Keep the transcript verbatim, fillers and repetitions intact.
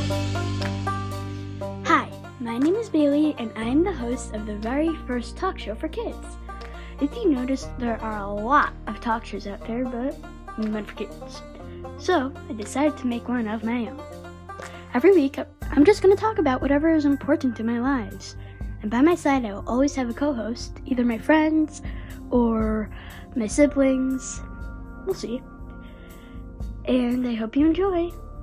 Hi, my name is Bailey, and I am the host of the very first talk show for kids. If you notice, there are a lot of talk shows out there, but none for kids. So, I decided to make one of my own. Every week, I'm just going to talk about whatever is important in my lives. And by my side, I will always have a co-host, either my friends or my siblings. We'll see. And I hope you enjoy.